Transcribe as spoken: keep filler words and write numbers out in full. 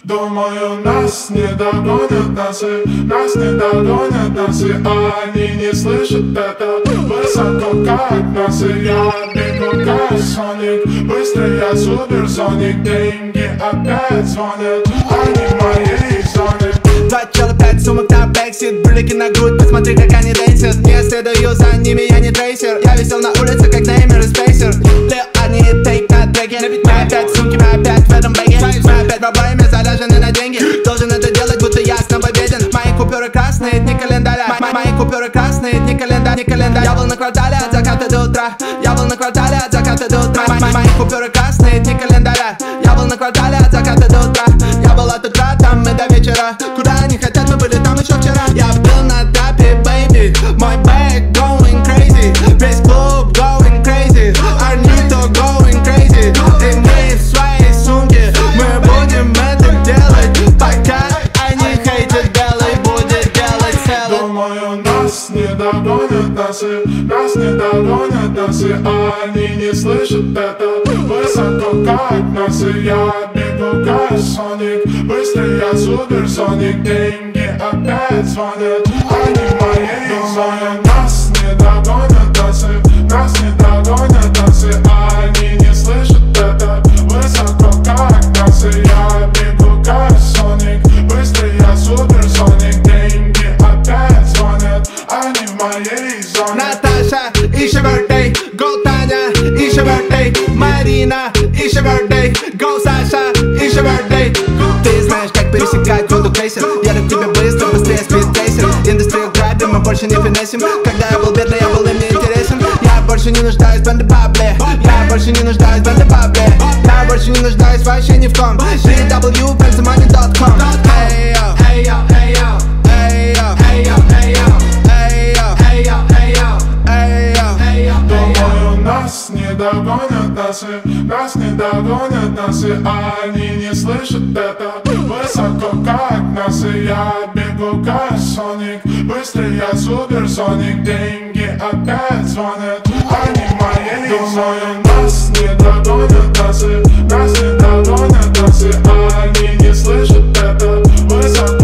Думаю, нас не догонят носы, нас не догонят носы, а они не слышат это. Высоко как носы, я бегу как Соник, быстрый я суперсоник, деньги опять звонят, они в моей зоне. Два чела, пять сумок на бэксит, брюлики на грудь, посмотри как они дейсят. Не следую за ними, я не трейсер, я висел на улице как Неймер и Спейсер. Лил они тейк на треке, мы опять сумки, мы опять в этом бэге. Мы опять в проблеме, заряжены на деньги, должен это делать, будто я снобоведен. Мои купюры красные, дни календаря, Мо мои купюры красные, дни календаря, не календарь. Я был на квартале от заката до утра, я был на квартале от заката до утра. Мо мои купюры красные, дни календаря, я был на квартале от заката до утра. Я был от утра, там и до вечера, куда они хотят, мы были там еще вчера. Я был на трапе, baby, мой бэк going crazy, весь клуб going crazy, Арнито going crazy. И мы в своей сумке, мы будем это делать, пока они хейтят, белый будет делать целый. Думаю, нас не догонят носы, нас не догонят носы, а они не слышат это. Высоко как носы, я бегу как Соник, быстрый я суперсоник, деньги опять звонят, они в моей зоне. Нас не догонят носы, нас не догонят носы, а они не слышат это. Высоко как носы, я бегу как Соник, быстрый я суперсоник, деньги опять звонят, они в моей зоне. Наташа, it's your birthday, go Таня, it's your birthday, Марина, it's your birthday, go Саша, it's your birthday. Ты знаешь, как пересекать воду крейсер, я к тебе быстро, быстрее спидтрейсер. Индустрию грабим, мы больше не финесим. Когда я был бедный, я был им не интересен. Я больше не нуждаюсь в бэндэ-бабле, я больше не нуждаюсь в бэндэ-бабле, я больше не нуждаюсь вообще ни в ком. би дабл ю фэнсимани точка ком. Эй йо, эй йо, эй йо, эй йо, эй йо, эй йо, эй йо, эй йо, эй йо, эй йо, эй йо. Думаю, нас не догонят носы, нас не догонят носы, а они не слышат это. Высоко как носы, я бегу как Соник, быстрый я суперсоник, деньги опять звонят, они в моей зоне. Нас не догонят носы, нас не догонят носы, а они не слышат это. Высоко